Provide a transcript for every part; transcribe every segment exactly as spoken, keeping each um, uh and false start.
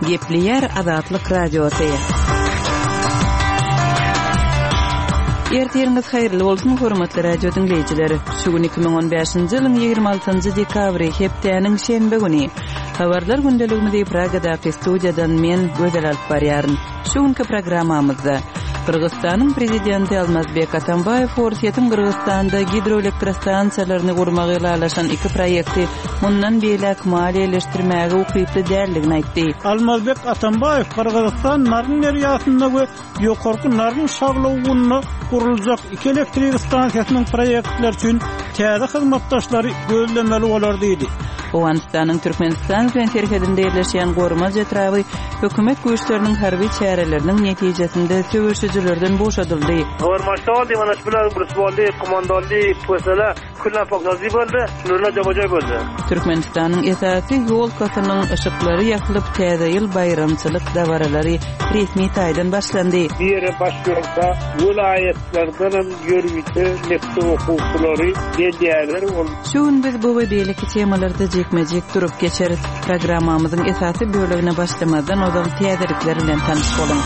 Gepleyer Azatlyk Radiosu. Ertiriňiz haýyrly bolsun hormatly radio dinleýijileri. Şu gün iki ming on beşinji ýylyň ýygrimi altynjy dekabry hepdeniň şenbe güni. Habarlar gündeliginde Pragada studiýadan men Gözel alyp barýaryn. Şu günki programmamyzda Kırgızstanyň prezidenti Almazbek Atambayew Fortiýetiň Kırgızstanda hidroelektrostansiýalaryny gurmagy ýalaşan iki proýekti mundan beýlek maliýeleşdirmäge ukyply därligini aýtdy. Almazbek Atambayew Kırgızstan Naryn deriýasynda we ýokarky Naryn şaglawyna guruljak iki elektrik stansiýasynyň proýektleri üçin täze hyzmatdaşlary gözlemeli bolar diýdi. Owganistanyň Türkmenistan bilen serhedinde ýerleşýän gormaz etrawy hökümet güýçleriniň harby çäreleriniň netijesinde söwüşçilerden boşadyldy. Hormatly diwanatçylar Brusbolly komandanly pesela kullan poknazy boldy, nurla jabajoy boldy. Türkmenistanyň esasy ýol kasynyň ışıklary ýakylyp täze ýyl bayramçylyk dawaralary resmi taýdan başlandy. Ýere başlaýanda vilayetlerden ýörgüti nefsi hukukçylary diýerler bol. Şuň biz bu we beýleki temalarda jekmejek durup geçeriz. Programmamyzyň esasy bölegine başlamadan ozal täzelikler bilen tanyş boluň.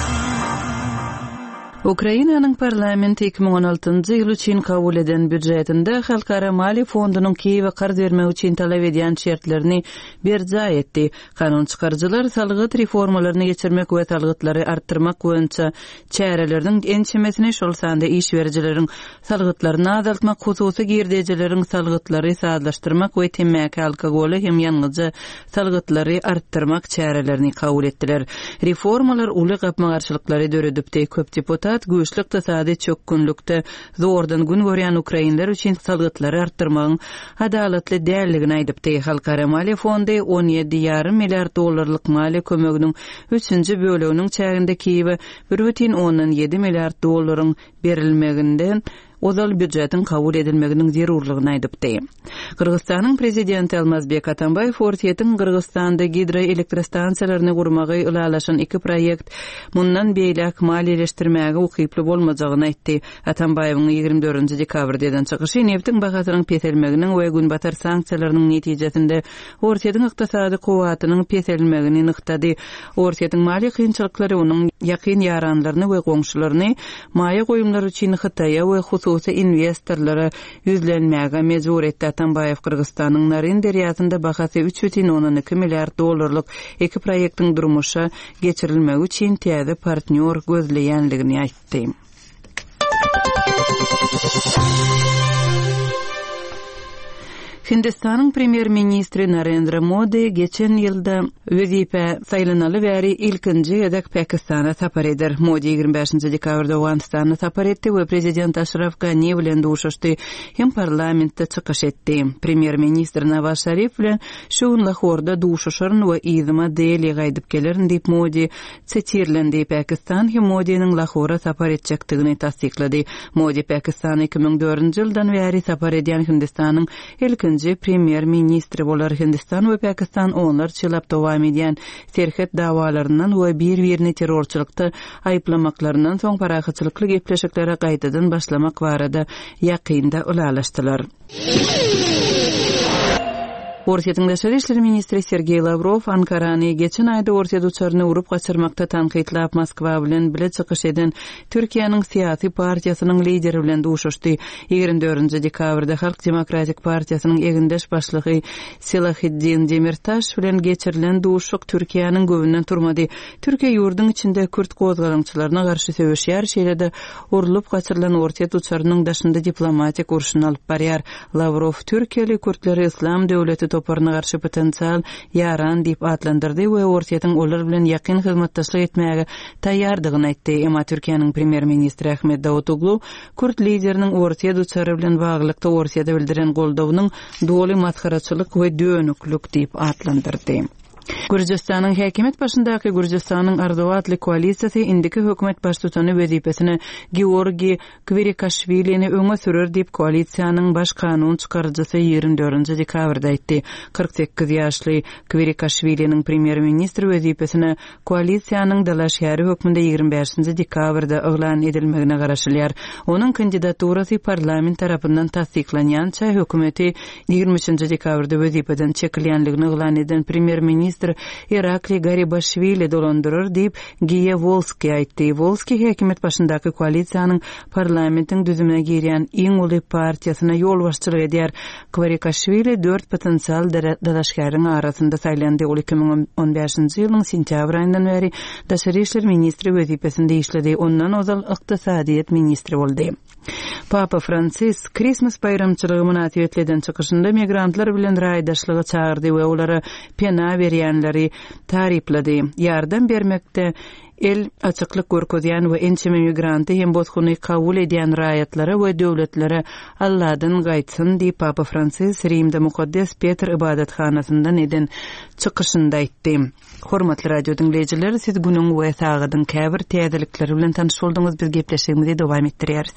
Ukrainanyň parlamenti iki ming on altyncy ýyl üçin kabul eden büdjetinde Halkara Mali Fondunyň Kiýewe qarz bermek üçin talap edýän şertlerini berja etdi. Kanun çykarjylar salgyt reformalaryny geçirmek we salgytlary artdyrmak boýunça çäreleriniň ençemesini şol sanda iş berjileriň salgytlaryny azaltmak, hususy girdejileriň salgytlary sazlaşdyrmak we temmäki alkogoly hem ýanyjy salgytlary artdyrmak çärelerini kabul etdiler. Reformalar uly gapmagarçylyklary döredipdi. Köp deputat güýçli ykdysady çökkünlükde zordan gün görýän ukrainler üçin salgytlary artdyrmagyň adalatly dälligini aýdypdy. Halkara Mali Fondy on ýedi ýarym milliard dollarlyk mali kömeginiň üçünji böleginiň çäginde Kiýewe bir бүтүн ondan ýedi milliard dollaryň berilmeginden ozal büdjetin kabul edilmeginiň zerurlygyny aýdypdy. Kırgızstanyň prezidenti Almazbek Atambayew Fortiýetiň Kırgızstanda hidroelektrostansiýalaryny gurmagy ýalaşan iki proýekt mundan beýlek maliýeleşdirmäge ukyply bolmajagyny aýtdy. Atambayewiň ýygrimi dördünji dekabrda eden çykyşy neftiň bahasynyň peselmeginiň we günbatar sanksiýalarynyň netijesinde Fortiýetiň ykdysady kuwatynyň peselmegini nyktady. Fortiýetiň mali kynçylyklary onuň ýakyn ýaranlaryny we goňşularyny maýa goýumlary üçin Hytaýa we hususy investorlara yüzlenmäge mejbur etdi. Atambayew Kırgızstanyň Naryn deriýasynda bahasy üç бүтүn ondan iki milliard dollarlyk iki proýektiň durmuşa geçirilmegi üçin täze partnyor gözleýänligini aýtdy. Hindistanyň premier ministri Narendra Modi geçen ýylda wezipä saýlanaly bäri ilkinji edek Pakistana sapar eder. Modi ýygrimi beşinji dekabrda Owganistana sapar etdi we prezident Ashraf Ghani bilen duruşdy hem parlamentde çykyş etdi. Premier ministr Nawaz Sharif bilen şu gün Lahorda duruşýaryn we ýygyma deli gaýdyp gelerin diýip Modi çetirlendi. Pakistan hem Modi'niň Lahora sapar etjekdigini tasdiklady. Modi Pakistana iki ming dördünji ýyldan bäri sapar edýän Hindistanyň ilkinji premier ministri bolar. Hindistan we Pakistan onlar çylap dowam edýän serhet dawalaryndan we bir-birini terrorçylykda aýplamaklaryndan soň parahatçylykly gepleşiklere gaýtadan başlamak barada ýakynda ulalaşdylar. Fortiýetiň Daşary işleri ministri Sergey Lavrov Ankarany geçen aýda Fortiýet uçaryny urup gaçyrmakda tanqidlap Moskwa bilen bile çykyş eden Türkiýanyň syýasy partiýasynyň lideri bilen duruşdy. ýygrimi dördünji dekabrda Halk Demokratik Partiýasynyň egindeş başlygy Selahiddin Demirtaş bilen geçirilen duruşyk Türkiýanyň göwünden turmady. Türkiýe ýurduň içinde Kürt gozgalançylaryna garşy söwüşýär şeýlede urulup gaçyrylan Fortiýet uçarynyň daşynda diplomatik urşuny alyp barýar. Lavrov Türkiýeli Kürtleri Islam döwleti toparına garşy potensial yaran diýip atlandyrdy we Fortiýetiň olar bilen ýakyn hyzmatdaşlyk etmäge taýýardygyny aýtdy. Emma Türkiýanyň premier ministri Ahmet Davutoglu Kürt lideriniň Fortiýet uçary bilen baglykda Fortiýete bildiren goldawynyň doly matkaraçylyk we dönüklük diýip atlandyrdy. Gürjistanyň häkimet başyndaky Gürjistanyň Ardoatly koalisiýasy indiki hökümet baştutany wezipesini Georgi Kvirikashvilini öňe sürer diýip koalisiýanyň baş kanun çykarjysy ýygrimi dördünji dekabrda aýtdy. kırk sekiz ýaşly Kvirikashviliniň premier ministri wezipesini koalisiýanyň Dalaş şäheri hökmünde ýygrimi beşinji dekabrda oglan edilmegine garaşylýar. Onuň kandidaturasy parlament tarapyndan tasdiklanýança hökümeti ýygrimi üçinji dekabrda wezipeden çekilýänligini oglan eden premier ministr ministri Irakli Garibashvili dolandırır diýip Giye Volski aýtdy. Volski häkimet başyndaky koalisiýanyň parlamentiň düzümine girýän iň uly partiýasyna ýol başçylyk edýär. Kvarikashvili dört potensial dadaşgaryň arasynda saýlandy. Ol iki ming on beşinji ýylyň sentýabr aýyndan beri daşary işler ministri wezipesinde işledi. Ondan ozal ykdysadyýet ministri boldy. Papa Francis Christmas bayramçylygy münasibet eden çykyşynda migrantlar bilen raýdaşlygy çağırdy we olary pena berýänleri taryplady. Ýardam bermekde el açyklyk görkezýän we ençeme migranty hem bozguny kabul edýän raýatlary we döwletlere Allahdan gaýtsyn diýip Papa Francis Rimde Mukaddes Petr ibadathanasyndan eden çykyşynda aýtdy. Hormatly radio dinleýijiler, siz günüň we sagydyň käbir täzelikleri bilen tanyş boldyňyz. Biz gepleşigimizi dowam etdirýäris.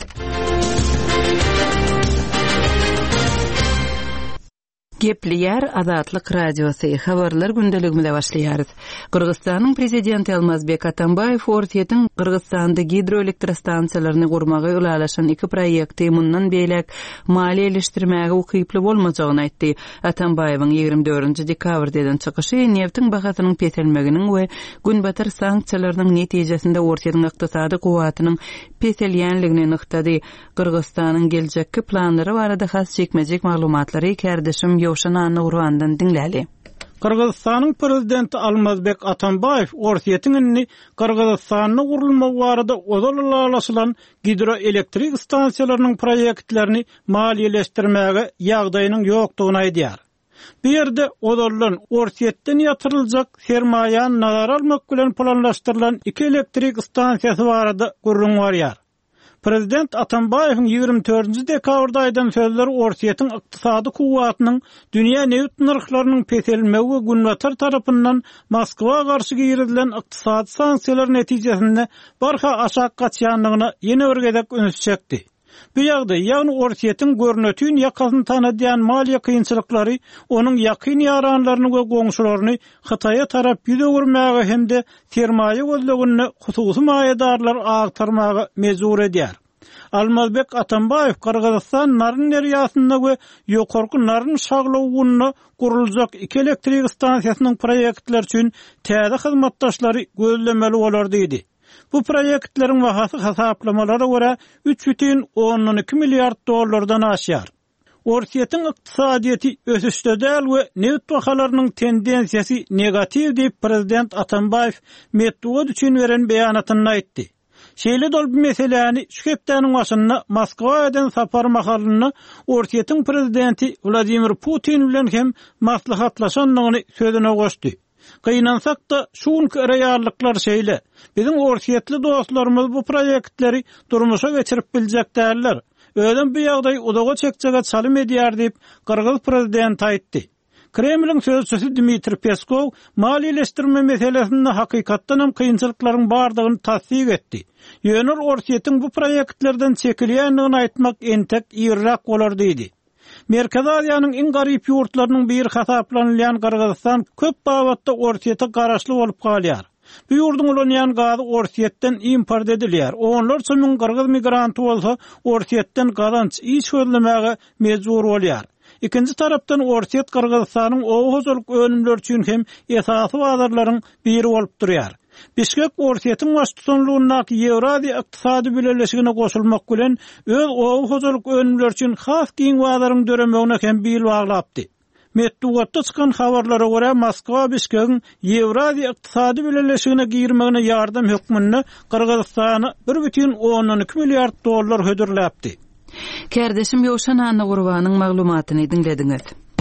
Gepliýär Azatlyk radiosu. Habarlar gündeligimizde başlaýarys. Kyrgyzstanyň prezidenti Almazbek Atambayew Fortiýetiň Kyrgyzstanda hidroelektrostansiýalaryny gurmagy ulalaşan iki proýekti mundan beýlek maliýeleşdirmäge ukyply bolmajagyny aýtdy. Atambayewiň ýigirme dördünji dekabrda eden çykyşy neftiň bahasynyň peselmeginiň we günbatar sanksiýalarynyň netijesinde ortaýyň ykdysady kuwatynyň peselýänligini nyktady. Kyrgyzstanyň geljekki planlary barada has çekmejek maglumatlary kärdeşim Ýowşan Anna Urwandan dinläli. Kyrgyzstanyň prezidenti Almazbek Atambayew ortaýetiňini Kyrgyzstanyň gurulmagy barada ozalalaşylan hidroelektrik stansiýalarynyň proýektlerini maliýeleşdirmäge ýagdaýynyň ýokdugyny aýdýar. Bu ýerde odalan ortaýetden ýatyryljak sermaýany nazara almak bilen planlaşdyrylan iki elektrik stansiýasy barada gurrun barýar. Prezident Atambayewiň ýigirme dördünji dekabrda aýdan sözleri ortaýetin ykdysady kuwatynyň dünýä neft narhlarynyň peselmegi we günbatar tarapyndan Moskwa garşy girilen ykdysady sanksiýalar netijesinde barha aşak gaçýanlygyna ýene bir gezek öňüs çekdi. Bu ýagdaý ýagny ortaýetiň görnetini ýakasyny tanadýan maliýe kynçylyklary onuň ýakyn ýaranlaryny we goňşularyny Hytaýa tarap ýüze gurmagy hemde sermaýe gözlegini hususy maýadarlar agtarmagy mezur edýär. Almazbek Atambayew Kyrgyzstan naryn derýasynda we ýokarky naryn şaglawyny guruljak iki elektrik stansiýasynyň proýektleri üçin täze hyzmatdaşlary gözlemeli bolar diýdi. Bu proýektleriň bahasy hasaplamalara görä üç бүтүн on iki milliard dollardan aşýar. Ortaýetiň ykdysadyety ösüşde däl we neft bahalarynyň tendensiýasy negativ diýip prezident Atambayew Medwedew üçin beren beýanatyny aýtdy. Şeýle dol bu meseleni şu hepdeniň başynda Moskwa eden sapar mahalyny ortaýetiň prezidenti Vladimir Putin bilen hem maslahatlaşanlygyny sözüne goşdy. Kıynansak da şuňky reallyklar şeýle. Biziň ortaýetli dostlarymyz bu proýektleri durmuşa geçirip biljek däller. Öýdem bu ýagdaý odaga çekjege çalym edýär diýip Kyrgyz prezidenti aýtdy. Kremliň sözçüsü Dmitri Peskov maliýeleşdirme meselesinde hakykatdan hem kynçylyklaryň bardygyny tasdik etdi. Ýöner ortaýetiň bu proýektlerden çekilýänligini aýtmak entek ýyrrak bolar diýdi. Merkez Aziýanyň iň garyp ýurtlarynyň biri hasaplanylýan Kyrgyzstan köp babatda ortaýeta garaşly bolup galýar. Bu ýurdun ulanýan gazy ortaýetden import edilýär. Onlar üçin Kyrgyz migranty bolsa ortaýetden gazanç iş gözlemäge mejbur bolýar. İkinci tarapdan ortaýet Kyrgyzstanyň owahozalyk önümleri üçin hem esasy bazarlaryň biri bolup durýar. Bişkek ortaýetin başçylygynyň Ýewraziýa ykdysady birleşigine goşulmak bilen öz owahozalyk önümleri üçin has giň bazarlaryň döremegine hem bil baglapdy. Medwedew çykan habarlara görä Moskwa Bişkekiň Ýewraziýa ykdysady birleşigine girmegine ýardam hökmüne Kyrgyzstany bir бүтүн on iki milliard dollar hödürläpdi. Kärdeşim Ýowşan Anna Urwanyň maglumatyny dinlediňiz.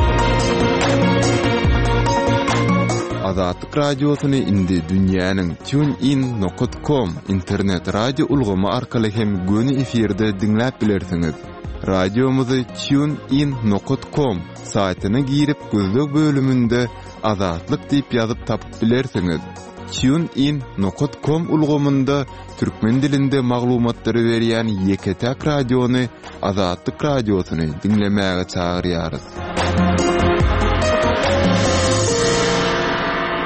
Azatlyk radiosyny indi dünýäniň TuneIn nokta com internet radio ulgamy arkaly hem göni efirde dinläp bilersiňiz. Radiomuzy TuneIn nokta com saýtyna girip gözlek bölümünde Azatlyk diýip ýazyp tapyp bilersiňiz. TuneIn nokta com ulgamynda türkmen dilinde maglumatlary berýän Ýeketäk radiony Azatlyk radiosyny dinlemäge çagyrýarys.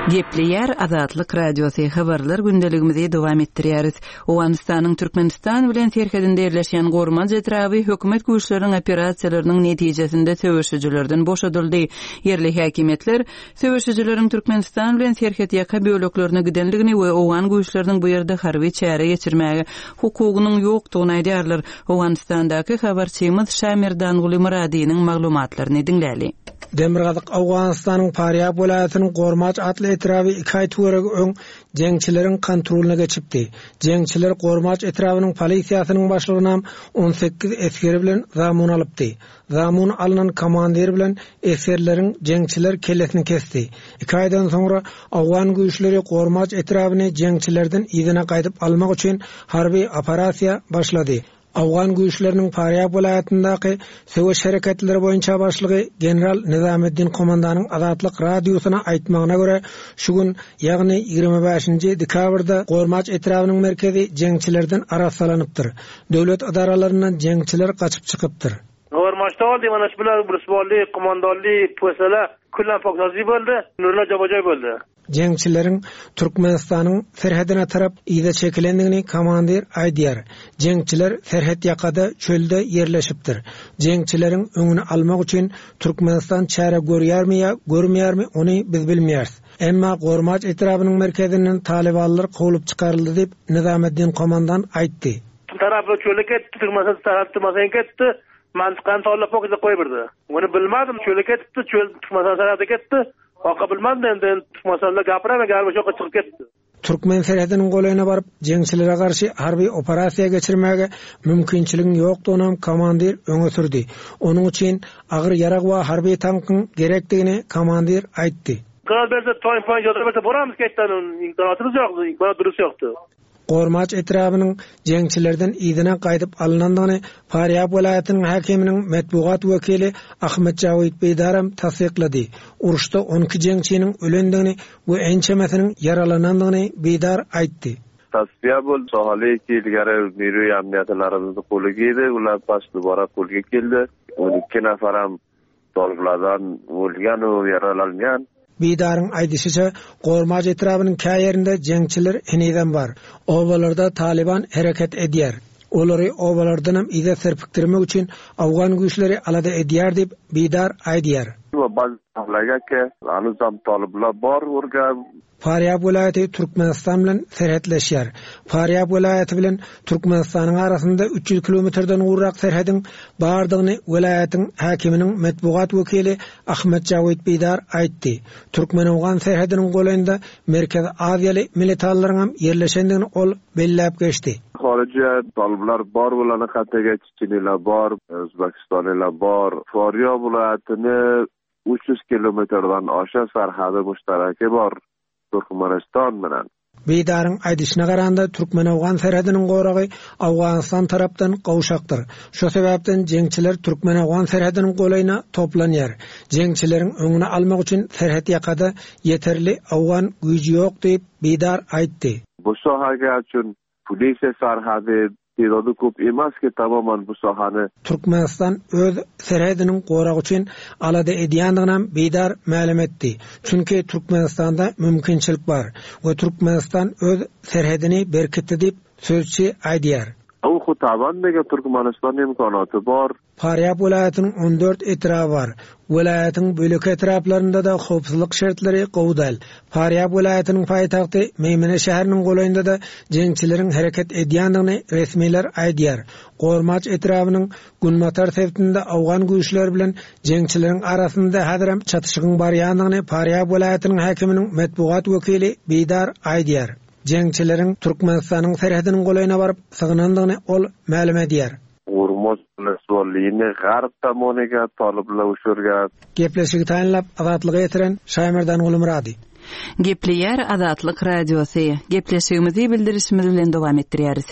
Gepleyer Azatlyk Radiosu habarlar gündeligimizi dowam etdirýäris. Owganystanyň Türkmenistan bilen serhedinde ýerleşýän gormaz etraby hökümet güýçläriniň operasiýalarynyň netijesinde söwüşüjilerden boşadyldy. Yerli häkimetler söwüşüjileriň Türkmenistan bilen serhed ýaka böleklerine gidenligini we owgan güýçläriniň bu ýerde harby çäre geçirmäge hukugynyň ýokdugyny aýdýarlar. Owganystandaky habarçymyz Şamir Danguly Muradiýanyň maglumatlaryny dinläli. Demirgazyk Awganystanyň Faryab welaýatynyň Gormaç atly etraby iki aý töregi öň jeňçileriň kontrolyna geçipdi. Jeňçiler Gormaç etrabynyň polisiýasynyň başlygyna on sekiz esgeri bilen zamun alypdy. Zamun alynan komandir bilen esgerleriň jeňçiler kellesini kesdi. iki aýdan soňra Awgan güýçleri Gormaç etrabyny jeňçilerden ýygyna gaýdyp almak üçin harby operasiýa başlady. Awgan güýçleriniň Faryab welaýatyndaky söwüş hereketleri boýunça başlygy general Nizamiddin komandanyň Azatlyk radiosyna aýtmagyna görä, şu gün ýagny ýigirme beşinji dekabrda Gormaç etrabynyň merkezi jeňçilerden arassalanypdyr. Döwlet idaralarynyň jeňçiler gaçyp çykypdyr. Gormaçda boldy, mana şu bilen Brusbolly, komandanly, posala kullan poknazy boldy, nurla jabajoy boldy. Jeňçileriň Türkmenistanyň serhedine tarap ýyda çekilendigini komandir aýdýar. Jeňçiler serhed ýakada çölde ýerleşipdir. Jeňçileriň öňüni almak üçin Türkmenistan çäre görýärmi ýa görmýärmi ony biz bilmeýäris. Emma Gormaç etrabynyň merkezinden talibanlar goýup çykaryldy diýip Nizamiddin komandan aýtdy. Tarapy çölde ketdi, Türkmenistan tarapy masaň ketdi. Mantykan tollap pokda goýberdi. Ony bilmädim, çölde ketdi, çöl Türkmenistan tarapy ketdi. Oqa bilmändim, masalan gapyrama garby şoka çykyp ketdi. Türkmen serhediniň goýlyna baryp jeňçilere garşy harby operasiýa geçirmäge mümkinçiligiň ýokdugyny komandir öňe sürdi. Onuň üçin agyr ýarag we harby tankyň gerekdigini komandir aýtdy. Garal berse toň poň ýodurbete boramyz ketden, imkanatymyz ýokdy, imkanat durus ýokdy. Gormaç etrabynyň jeňçilerden ýygyna gaýdyp alynandygyny Faryab welaýatynyň häkiminiň medbugat wekili Ahmet Jawid Beydaram tasdiklady. Uruşda on iki jeňçiniň ölendigini we ençemesiniň yaralanandygyny Beydar aýtdy. Tasfiýa bol sohaly ki ilgari niru amniýetlerimizni goly giydi, ular pas dubara golga keldi. on iki nafaram dolglardan ölgen we yaralanýan. Beydarın aýdysyça Gormaç etrabynyň käýerinde jeňçiler heniden bar. Obalarda Taliban hereket edýär. Olary obalardan hem ýa serpikdirmek üçin Awgan güýçleri alada edýär diýip Beydar aýdýar. Baz ahlagake anuzam taliblar bar urga. Faryab welaýaty Türkmenistan bilen serhetleşýär. Faryab welaýaty bilen Türkmenistanyň arasynda üç yüz kilometrden urak serhedin bardygyny welaýatyň häkiminiň medbugat wekili Ahmet Jawid Beydar aýtdy. Türkmen Awgan serhediniň goýlynda Merkez Aziýaly militarlaryň hem ýerleşendigini ol belläp geçdi. Harici taliblar bar bolany hatda Çinliler bar, Özbekistanylar bar. Faryab welaýatyny üç yüz kilometrden aşağı serhady müştereke bar. Türkmenistan bilen. Beydarın aýdyşyna garanda Türkmen Awgan serhediniň goragy Awganystan tarapdan gowşakdyr. Şo sebäpden jeňçiler Türkmen Awgan serhediniň goýlyna toplanýar. Jeňçileriň öňüne almak üçin serhed ýakada ýeterli Awgan güýji ýok diýip Beydar aýtdy. Bu sohaga üçin polisiýa serhady ýa-da köp emas ki tamamen bu sahany Türkmenistan öz serhediniň goragy üçin alada edýändigini Beydar ma'lum etdi. Çünki Türkmenistanda mümkinçilik bar we Türkmenistan öz serhedini berkitdi diýip sözçi aýdýar. O hutaban dege Türkmenistan imkanaty bar. Faryab welaýatynyň on dört etraby bar. Welaýatyň bölek etraplarynda da howpsuzlyk şertleri gowdal. Faryab welaýatynyň paýtagty Meýmene şäheriniň goýlynda da jeňçileriň hereket edýändigini resmiler aýdýar. Gormaç etrabynyň Gunmatar sewtinde Awgan güýçleri bilen jeňçileriň arasynda häzirem çatışygyň barýandygyny Faryab welaýatynyň häkiminiň medbugat wekili Beydar aýdýar. Jeňçileriň Türkmenistanyň serhediniň goýlyna baryp sygynandygyny ol ma'lum edýär. Gormaç Brusbollyny garp tamonyga taliblar uşurga. Gepleşigi taýinlap Azatlyga ýetiren Şamir Danguly Muradi. Gepleýär Azatlyk radiosy. Gepleşigimizi bildirişimiz bilen dowam etdirýäris.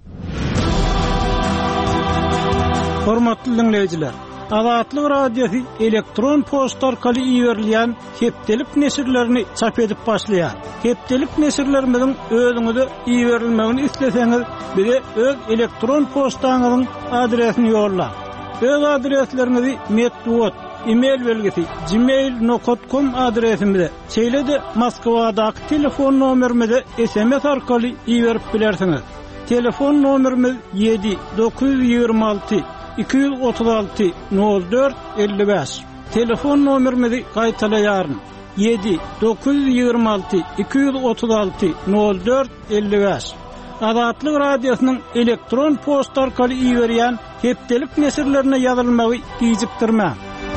Hormatly dinleýijiler, Azatlyk radiosu elektron posta orkaly ýerilýän hepdelik nesirlerini çap edip başlaýar. Hepdelik nesirlerimiziň özüňize ýerilmegini isleseňiz, bize öz elektron postaňyzyň adresini ýolla. Öz adreslerinizi Medbugat e-mail belgisi gmail nokta com adresimizde. Çeylede Moskvadaki telefon nomerimize S M S arkaly iýerip bilersiňiz. Telefon nomerimiz yedi dokuz yüz ýygrima alty iki yüz otuz alty nol dört elli beş. Telefon nomerimizi gaýtalaýaryn. yedi dokuz yüz ýygrima alty iki yüz otuz alty nol dört elli beş. Azatlyk radiosynyň elektron posta arkaly iýerýän hepdelik nesirlerine ýazylmagy gijikdirmä.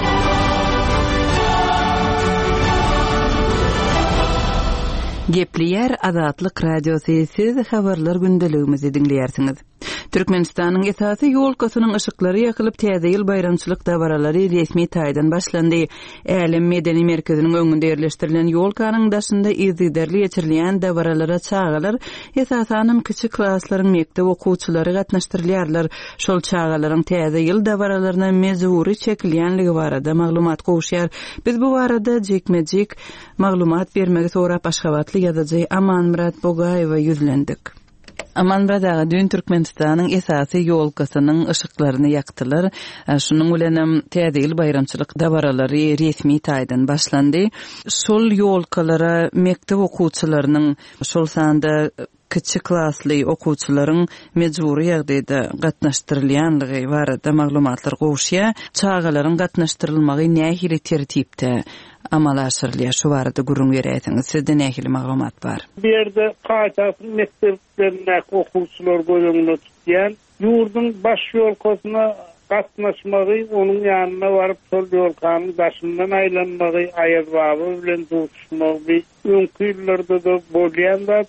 Gepliyer Azatlyk radiosu siz habarlar gündeligimizi dinleýärsiňiz. Türkmenistanyň esasy ýolkasynyň ışıklary ýakylyp täze ýyl bayramçylyk dabaralary resmi taýdan başlandy. Älim medeni merkeziniň öňünde ýerleşdirilen ýolkanyň daşynda izdiderli ýeçirilýän dabaralara çağalar esasanym kiçik klaslaryň mekdep okuwçylary gatnaşdyrylýarlar. Şol çağalaryň täze ýyl dabaralaryna mezuri çekilýänligi barada maglumat gowşýar. Biz bu barada jekmejik maglumat bermegi sorap Aşgabatly ýazyjy Amanmurat Bogaýewa ýüzlendik. Amanmurat ağa dün Türkmenistanyň esasy ýolkasynyň ışıklaryny ýakdylar. Şunuň bilen täze ýyl bayramçylyk dabaralary resmi taýdan başlandy. Şol ýolkalara mekdep okuwçylarynyň şol sanda kiçik klasly okuwçylaryň mejburi ýagdaýda gatnaşdyrylýanlygy barada maglumatlar gowşýar. Çağalaryň gatnaşdyrylmagy nähili tertipde amal aşyrylýar, şu barada gurrun berýärsiňiz. Sizde nähili maglumat bar? Bu ýerde gaýtasyň mekdeplerine okuwçylar goýunyny tutýan ýurdun baş ýolkasyna gatnaşmagy, onuň ýanyna baryp şol ýolkanyň daşyndan aýlanmagy, aýerbaby bilen duşmagy öňki ýyllarda da bolýan da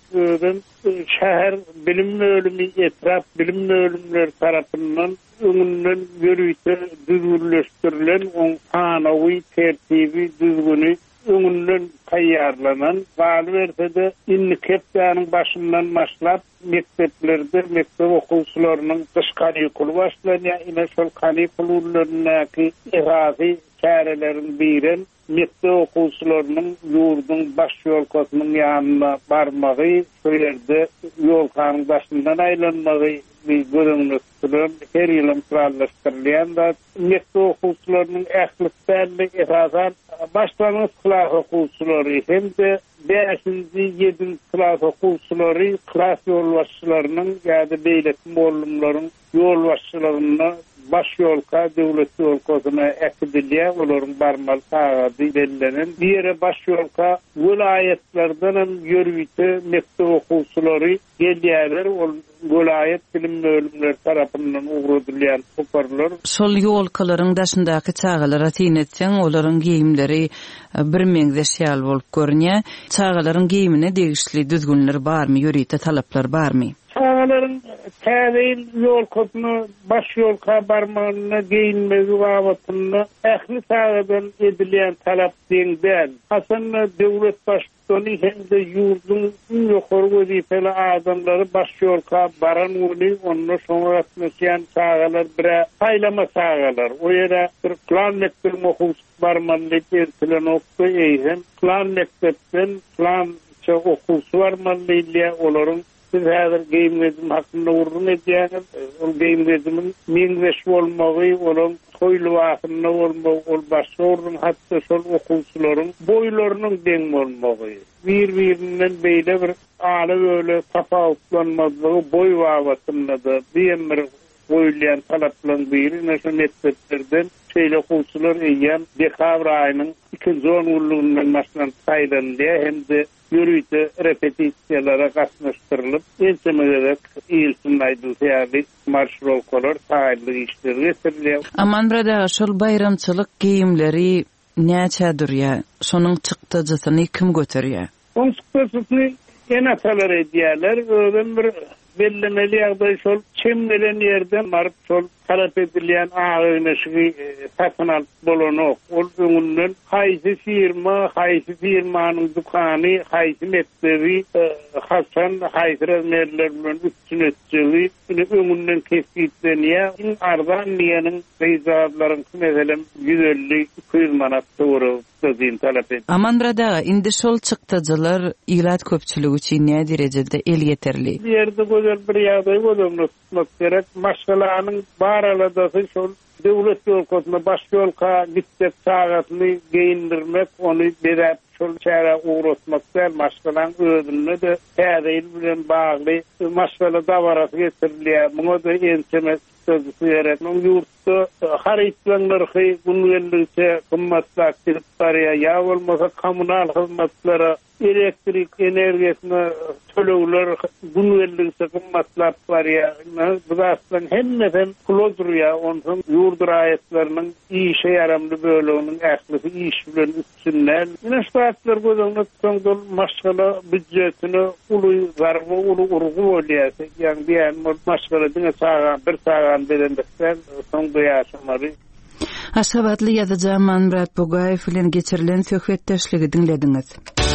şäher bilim bölümi, etraf bilim bölümleri tarapyndan öňünden ýörüýte düzgünleşdirilen oň anawy tertibi düzgüni öňünden taýýarlanan galy bersede inni kepdäniň başyndan başlap mekteplerde mektep okuwçylarynyň dyş kanikuly başlanýar. Ine şol kanikullarynyňky irazy çärelerin biren mektep okuwçylarynyň ýurdun baş ýolkasynyň ýanyna barmagy, şu ýerde ýolkanyň başyndan aýlanmagy bir görünüşdür. Her ýyly planlaşdyrylýan da mektep okuwçylarynyň ählislerle irazan başlanýan klas okuwçylary hem-de beşinji ýedinji klas okuwçylary klas ýolbaşçylarynyň ýa-da beýletim bolumlaryň ýolbaşçylaryna baş ýolka döwlet ýolkasyna äkidilýär, olaryň barmaly taýady bellänen diýere baş ýolka vilayetlerden ýörüýte mektep okuwçylary gelýärler, ol vilayet bilim bölümleri tarapyndan ugradylýan hoparlar. Şol ýolkalaryň daşyndaky çağalara tiýnetseň, olaryň giyimleri bir meňzeş ýal bolup görnýär. Çağalaryň giyimine degişli düzgünleri barmy, ýörüýte talaplar barmy? Çağalaryň täzeýil ýolkasyny baş ýolka barmagyna giyinmegi wagtyny ähli çağadan edilýän talap deňden. Hasanna döwlet başçylygy hem-de ýurdun ýokary wezifeli adamlary baş ýolka baran uly onu şoňa gatnaşýan çağalar bir taýlama çağalar. O ýere bir plan mektep okuwçy barmanlyk ertilen okdy eýhem plan mektepden plan okuwçy barmanlyk olaryň siz häzir giyimlerim hakynda urun edýäňiz. Ol giyimlerimin meňzeş bolmagy, olaň toýly wagtynda bolmagy, ol başga urun hatda şol okuwçylaryň boýlarynyň deň bolmagy. Bir-birinden beýle bir aly öle tapawutlanmazygy boý wagtynda da diýemir goýulýan talaplaryň biri näşe mekteplerden şeýle okuwçylar eýýän dekabr aýynyň ikinji onurlugyndan başlan taýlandy hem-de ýörüýte repetisiýalara gatnaşdyrylyp, entemegek ýylsyn aýdylýar, marşrolkalar taýly işler getirilýär. Amanmurat şol bayramçylyk giyimleri näçe durýar? Şonuň çykdyjysyny kim göterýär? Onuň çykdyjysyny enatalar edýärler, öňden bir bellemeli ýagdaý şol çemlenen ýerden baryp şol talap edilýän aýynyşy satyn alyp bolanok. Ol öňünden haýsy firma, haýsy firmanyň dukany, haýsy mektebi, hasan haýsy merler bilen üstün etjeli, öňünden kesiplenýär. In ardan ýanyň peýzahlaryň meselem yüz elli iki yüz manat doğru dizin talap edilýär. Amanmurat ağa, indi şol çykdyjylar ýylat köpçüligi üçin näme derejede el ýeterli? Bu ýerde gözel bir ýagdaý bolmaly gerek. Maşgalanyň baralada şol Döwlet ýolkasyna baş ýolka gitmek sagatly geyindirmek, onu berip şol çäre uğratmak bilen maşgalan özüne de täzeýil bilen bagly maşgala dawarasy getirilýär. Muňa da ensemes sözü süýerek. Muň ýurtda harytlanlarhy günellikçe kymmatly kirip barýar. Ya bolmasa kommunal hyzmatlara elektrik energiýasyna tölegler günellikçe kymmatly barýar. Bu aslında hemmeden kulodurýar. Ondan ýurt raýatlarynyň işe yaramly böleginiň ählisi iş bilen üstünler. Ine ştatlar gözüňde tutsaňda maşgala büdjetini uly garby uly urgu bolýar. Ýani diýen maşgala diňe sagan bir sagan berendikden soň duýaşmary. Aşgabatly ýazyjy Manmurat Bogaýew bilen geçirilen söhbetdeşligi dinlediňiz.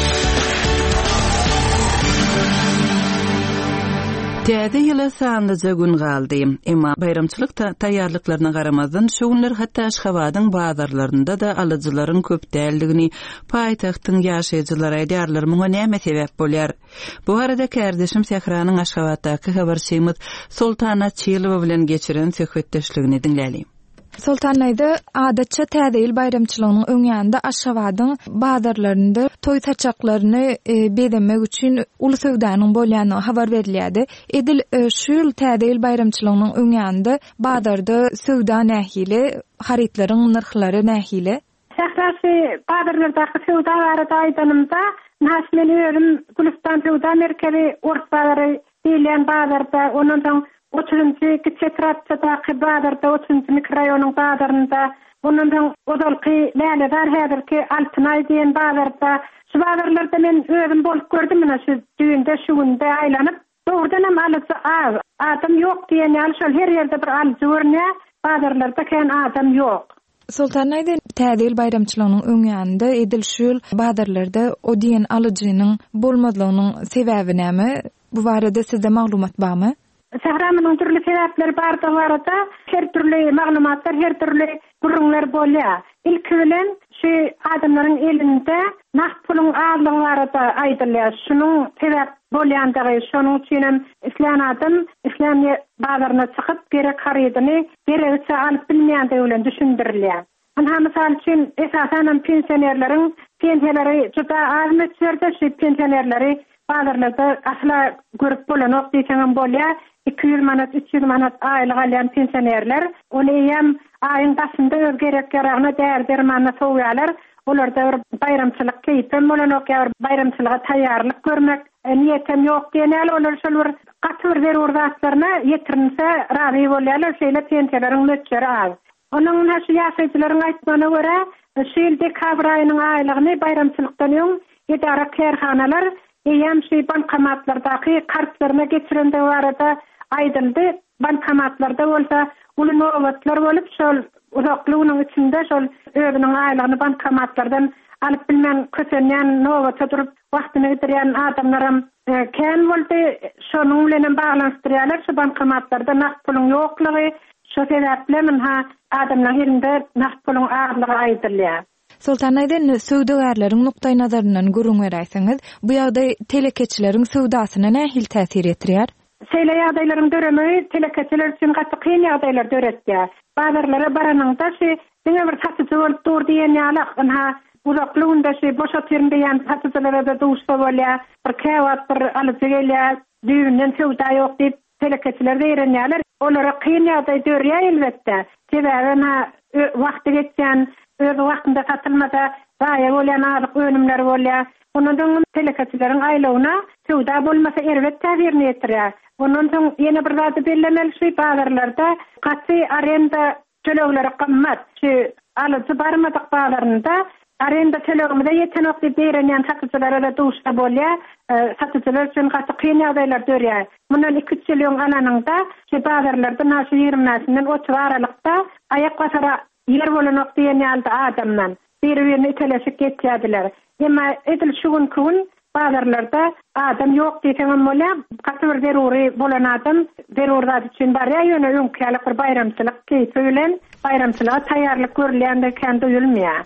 Täze ýyla sanlyja gün galdy. Emma bayramçylyk taýýarlyklaryna garamazdan şu günler hatda Aşgabatyň bazarlarynda da alyjylaryň köp däldigini paýtagtyň ýaşaýjylary aýdýarlar. Muňa näme sebäp bolýar? Bu arada kardeşim Sehranyň Aşgabatdaky habarçymyz Sultana Çylywa bilen geçiren söhbetdeşligini dinläli. Sultanaýda adatça täzeýil bayramçylygynyň öňýände Aşgabatyň bazarlarynda toý taçaklaryny e, bedemek üçin uly söwdanyň bolýany habar berilýärdi. Edil e, şu täzeýil bayramçylygynyň öňýände bazarda söwda nähili, harytlaryň narhlary nähili? Şähräsi bazarlardaky söwda barada aýdanymda näsmen öýüm Gülistan söwda merkezi ortbary diýilen bazarda onuň otuzunçy Kiçetratçydaky bazarda otuzunçy mikroraýonyň bazarynda bundan odalky läleler häzirki Altynay diýen bazarda şu bazarlarda men özüm bolup gördüm mena şu düýünde şu günde aýlanyp dogrudan hem alyjy az adam ýok diýen ýaly şol her ýerde bir alyjy görnýär bazarlarda ken adam ýok. Sultanaýda täzeýil bayramçylygynyň öňýände edil şu bazarlarda o diýen alyjynyň bolmadlygynyň sebäbi näme? Bu barada sizde maglumat barmy? Şähramynyň türli sebäpleri barda barada her türlü maglumatlar, her türlü gurrunlar bolýar. Ilki bilen şu adamlaryň elinde naqd puluň azlygy barada aýdylýar. Şunuň sebäp bolýandygy, şonuň üçin islan adam islam bazaryna çykyp gerek harydyny gerekçe alyp bilmeýändigi bilen düşündirilýär. Ana mysal üçin esasen pensionerleriň pensiýalary juda az meçherde şu pensionerleri bazarlarda asla görüp bolanok diýsen bolýar. iki yüz manat, üç yüz manat aýlyk alýan pensionerler, ony hem aýyň başynda öz gerek-geregine däl bermänä soýýarlar. Olarda bir bayramçylyk keýpem bolanok, bayramçylyga taýýarlyk görmek niýetem ýok diýenler, olar şol bir gatyr berýär zatlaryna ýetirinse razy bolýarlar, şeýle pensiýalary meçheri az. Onuň näşe ýaşaýjylaryň aýtmagyna görä, şeýle dekabr aýynyň aýlygyny bayramçylykdan ýoň idara kerhanalar hem şu bankomatlardaky kartlaryna geçirende barada aýdyldy. Bankomatlarda bolsa uly nowatlar bolup şol uzaklygynyň içinde şol özüniň aýlygyny bankomatlardan alyp bilmän köçenýän nowata durup wagtyny geçirýän adamlarym ken boldy. Şonuň bilen baglanşdyrýarlar şu bankomatlarda naqd puluň ýoklugy. Şu sebäple men ha adamlar ýerinde naqd puluň azlygy aýdylýar. Sultanaýda söwdagärleriň nukdaý nazaryndan görüň beräýsiňiz, bu ýagdaý telekeçileriň söwdasyna nähil täsir etdirýär? Şeýle ýagdaýlaryň döremi telekeçiler üçin gatly kyn ýagdaýlar döretýär. Bazarlara baranynda şu diňe bir satyjy bolup dur diýen ýaly, ha uzaklygynda şu boşat ýerinde ýan satyjylara da duşsa bolýar, bir käwat bir alyjy gelýär, düýünden söwda ýok diýip telekeçiler berenýärler. Olara kyn ýagdaý dörýär elbetde. Sebäbi ha wagty geçen öz wagtynda satylmada gaýa bolýan alyk önümler bolýar. Ondan telekeçileriň aýlagyna söwda bolmasa elbet täsir etdirýär. Ondan soň ýene bir zat bellemeli şu bazarlarda gaty arenda tölegleri gymmat. Şu alyjy barmadyk bazarynda arenda tölegimde ýeten okdy berenýän satyjylara da duşsa bolýar. Satyjylar üçin gaty kyn ýagdaýlar dörýär. Mundan iki üç ýyl alanynda şu bazarlarda näşe ýigrimisinden otuz aralykda ayak basara yer bolanok diýen ýalda adamdan bir-birini iteleşip geçýärdiler. Emma edil şu gün gün bazarlarda adam ýok diýsen bolýar, gaty bir deruri bolan adam derurlar üçin barýar ýöne öňkälik bir bayramçylyk keýfi bilen bayramçylyga taýýarlyk görülýände kän duýulmaýar.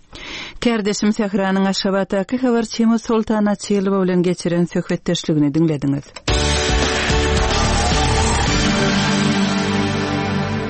Kardeşim Sehranyň Aşgabatdaky habarçymyz Sultana Çylywa bilen geçiren söhbetdeşligini dinlediňiz.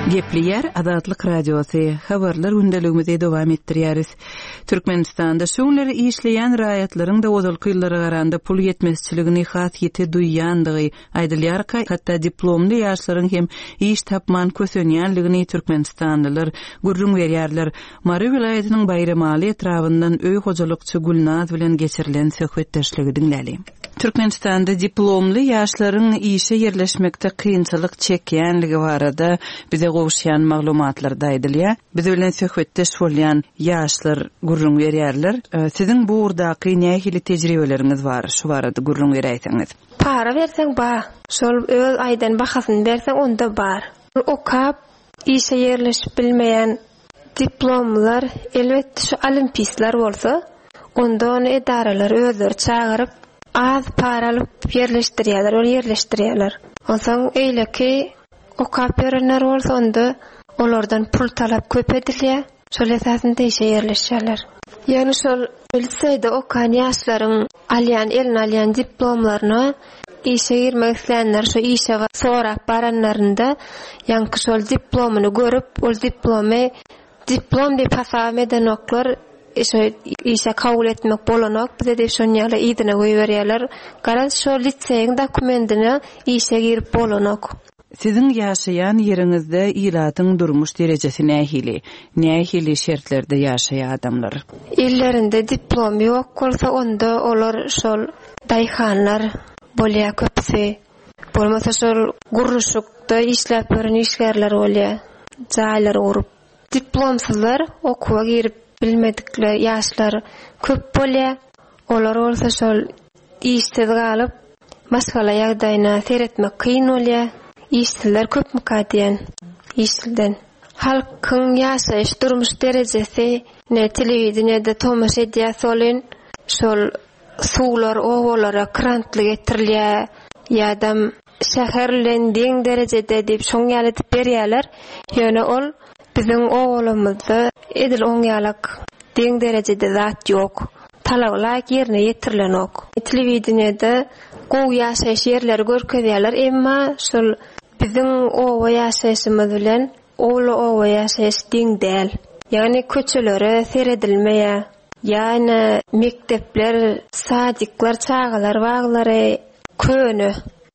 Gepli Adatlyk Radiosu habarlar gündeligimizi dowam etdirýäris. Türkmenistanda şoňlary işleýän raýatlaryň da ozal kyllara garanda pul yetmezçiligini has ýeti duýýandygy aýdylýar. Hatda diplomly ýaşlaryň hem iş tapman kösenýänligini Türkmenistanlylar gurrun berýärler. Mary vilayatynyň Bayramaly etrawyndan öý hojalykçy Gulnaz bilen geçirilen söhbetdeşligi dinläli. Türkmenistanda diplomly ýaşlaryň işe yerleşmekde kynçylyk çekýänligi barada bize gowuşýan maglumatlarda aýdylýar. Biz bilen söhbetdeş bolýan ýaşlar gurrun berýärler. Siziň bu urdaky nähili tejribeleriňiz bar? Şu barada gurrun berýärsiňiz. Para berseň bar, şol öz aýdan bahasyny berseň onda bar. Okap işe yerleşip bilmeýän diplomlar elbetde şu olimpistler bolsa, onda onu edaralar özleri çağırıp az para alıp yerleştirýärler, ol yerleştirýärler. Onsoň eýleki okap berenler bolsa onda olardan pul talap köp edilýär. Şol esasynda işe yerleşýärler. Ýani şol lisede okan ýaşlaryň alýan, elin alýan diplomlaryny işe girmek isleýänler şu işe sorap baranlarynda ýanky şol diplomyny görüp, ol diplomy diplom diýip hasap eden oklar işe işe kabul etmek bolanok bize de şonýaly ýygyna goýberýärler. Garaz şol liseýiň dokumentini işe girip bolanok. Siziň ýaşaýan ýeriňizde ilatyň durmuş derejesine nähili, nähili şertlerde ýaşaýan adamlar? Illerinde diplom ýok bolsa onda olar şol daýhanlar bolýar köpsi. Bolmasa şol gurruşukda işläp beren işgärler bolýar, jaýlar gurup. Diplomsuzlar okuwa girip bilmedikler ýaşlar köp bolýar. Olar bolsa şol işsiz galyp maskala ýagdaýyna seretmek kyn bolýar. İşsizler köp mukadiyen işsizden. Halkyň ýaşaýyş durmuş derejesi ne telewizionyada tomaş edýär bolyn, şol suwlar owalara krantlyk etdirilýär, ýa-da şäherlendiň derejede diýip şoňaly edip berýärler. Ýöne ol biziň owalymyzda edil oňýalak diň derejede zat ýok. Talaglar ýerine ýetirilen ok. Telewizionyada gowy ýaşaýyş ýerleri görkezýärler, emma şol biziň owa ýaşaýyşymyz bilen owla owa ýaşaýyş diň däl. Ýani köçelere seredilmeýär. Ýani mektepler, sadyklar, çağalar, baglary köni.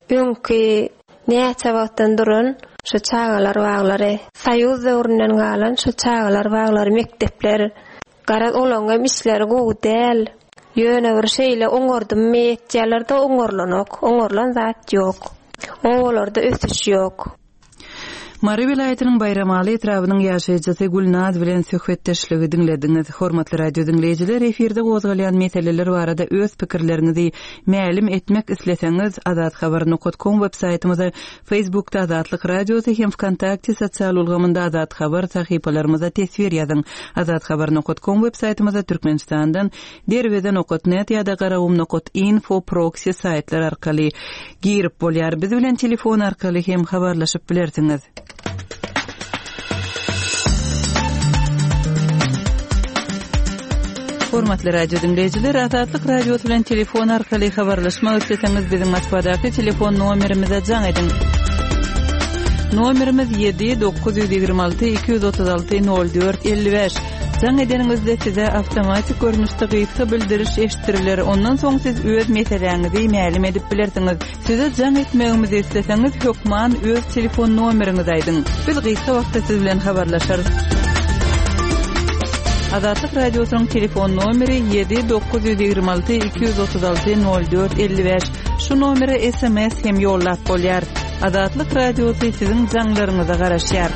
Öňki näçe wagtdan duran şu çağalar, baglary Soýuz döwründen galan şu çağalar, baglary mektepler garaz olaňa misler gowy däl. Ýöne bir şeýle oňordym meýetjärler de oňorlanok, oňorlan zat ýok. Owalarda ösüş ýok. Mary vilayatynyň Bayramaly etrawynyň ýaşaýjysy Gulnaz bilen söhbetdeşligi dinlediňiz. Hormatly radio dinleýijiler, efirde gozgalýan meseleler barada öz pikirlerinizi mälim etmek isleseňiz, azat habar nokta com web saýtymyza, Facebookda Azatlyk Radiosu hem Wkontakte sosial ulgamynda Azat Habar sahypalarymyza tesvir ýazyň. Azat habar nokta com web saýtymyza Türkmenistandan derweden okut net ýa-da garawum nokta info proxy saýtlar arkaly girip bolýar. Biz bilen telefon arkaly hem habarlaşyp bilersiňiz. Hormatly radio dinleýijiler, Azatlyk Radiosu bilen telefon arkaly habarlaşmak isleseňiz biziň matbuatdaky telefon nomerimize jaň edin. Nomerimiz yedi dokuz ýigirme alty iki yüz otuz alty nol dört elli beş. Jaň edeningizde size awtomatik görnüşde gysga bildiriş eşitiriler. Ondan soň siz öz meseleňizi mälim edip bilersiňiz. Size jaň etmegimizi isleseňiz hökman öz telefon nomeriňizi aýdyň. Biz gysga wagtda siz bilen habarlaşarys. Azatlyk Radiosunyň telefon nomeri yedi dokuz ýigirme alty iki yüz otuz alty nol dört elli beş. Şu nomere S M S hem ýollap bolýar. Azatlyk Radiosu siziň jaňlaryňyza garaşýar.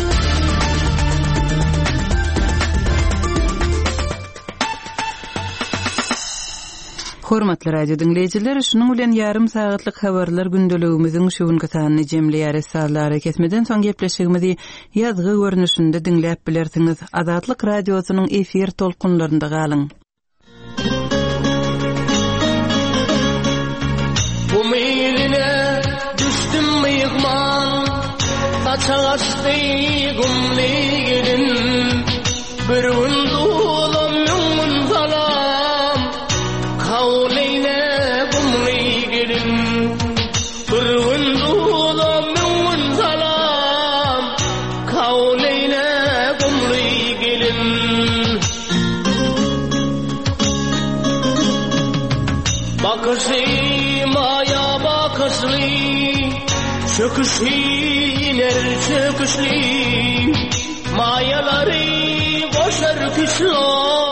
Hormatly radio dinleýijiler, şunuň bilen ýarym sagatlyk habarlar gündeligimiziň şu günkü sanyny jemleýär esalary kesmeden soň gepleşigimizi ýazgy görnüşinde dinläp bilersiňiz. Azatlyk Radiosunyň efir tolkunlarynda galyň. Bu meýline düşdüm myýgman, saçaçdy gumly gelin, bir undulum müň salam, kawlyne gumly gelin, bir undulum müň salam, bakışı maya bakışlı çöküşü iner çöküşlü mayaları boşar kışla